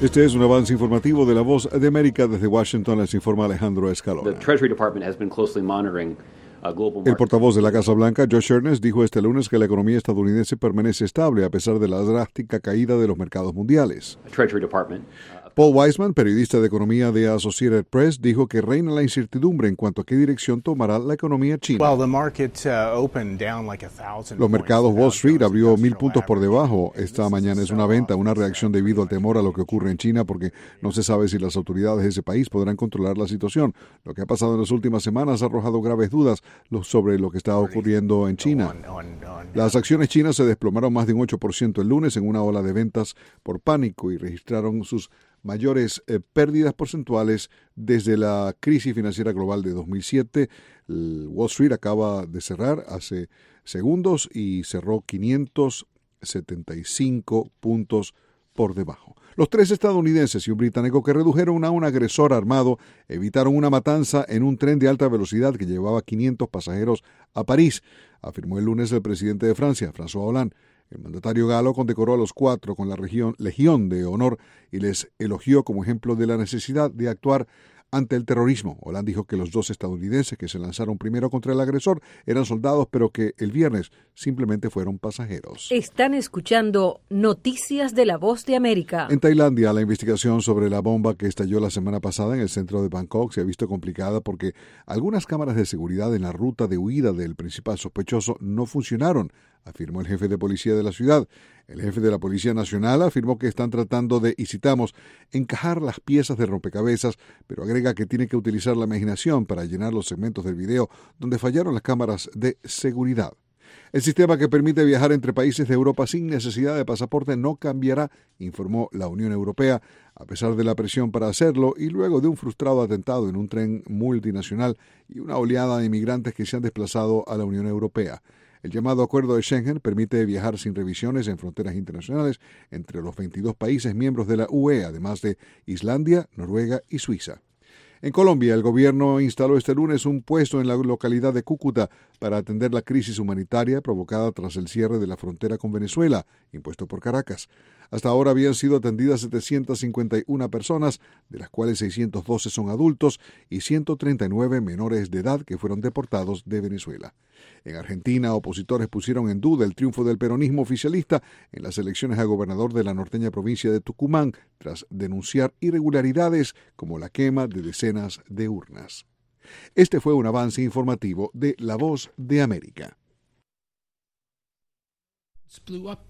Este es un avance informativo de La Voz de América. Desde Washington les informa Alejandro Escalona. El portavoz de la Casa Blanca, Josh Earnest, dijo este lunes que la economía estadounidense permanece estable a pesar de la drástica caída de los mercados mundiales. Paul Weissman, periodista de economía de Associated Press, dijo que reina la incertidumbre en cuanto a qué dirección tomará la economía china. Los mercados Wall Street abrió 1,000 puntos por debajo. Esta mañana es una venta, una reacción debido al temor a lo que ocurre en China, porque no se sabe si las autoridades de ese país podrán controlar la situación. Lo que ha pasado en las últimas semanas ha arrojado graves dudas sobre lo que está ocurriendo en China. Las acciones chinas se desplomaron más de un 8% el lunes en una ola de ventas por pánico y registraron sus mayores pérdidas porcentuales desde la crisis financiera global de 2007. Wall Street acaba de cerrar hace segundos y cerró 575 puntos por debajo. Los 3 estadounidenses y un británico que redujeron a un agresor armado evitaron una matanza en un tren de alta velocidad que llevaba 500 pasajeros a París, afirmó el lunes el presidente de Francia, François Hollande. El mandatario galo condecoró a los 4 con la Legión de Honor y les elogió como ejemplo de la necesidad de actuar ante el terrorismo. Hollande dijo que los 2 estadounidenses que se lanzaron primero contra el agresor eran soldados, pero que el viernes simplemente fueron pasajeros. Están escuchando Noticias de La Voz de América. En Tailandia, la investigación sobre la bomba que estalló la semana pasada en el centro de Bangkok se ha visto complicada porque algunas cámaras de seguridad en la ruta de huida del principal sospechoso no funcionaron, afirmó el jefe de policía de la ciudad. El jefe de la Policía Nacional afirmó que están tratando de, y citamos, encajar las piezas de rompecabezas, pero agrega que tiene que utilizar la imaginación para llenar los segmentos del video donde fallaron las cámaras de seguridad. El sistema que permite viajar entre países de Europa sin necesidad de pasaporte no cambiará, informó la Unión Europea, a pesar de la presión para hacerlo y luego de un frustrado atentado en un tren multinacional y una oleada de inmigrantes que se han desplazado a la Unión Europea. El llamado Acuerdo de Schengen permite viajar sin revisiones en fronteras internacionales entre los 22 países miembros de la UE, además de Islandia, Noruega y Suiza. En Colombia, el gobierno instaló este lunes un puesto en la localidad de Cúcuta para atender la crisis humanitaria provocada tras el cierre de la frontera con Venezuela, impuesto por Caracas. Hasta ahora habían sido atendidas 751 personas, de las cuales 612 son adultos y 139 menores de edad que fueron deportados de Venezuela. En Argentina, opositores pusieron en duda el triunfo del peronismo oficialista en las elecciones a gobernador de la norteña provincia de Tucumán, tras denunciar irregularidades como la quema de decenas de urnas. Este fue un avance informativo de La Voz de América.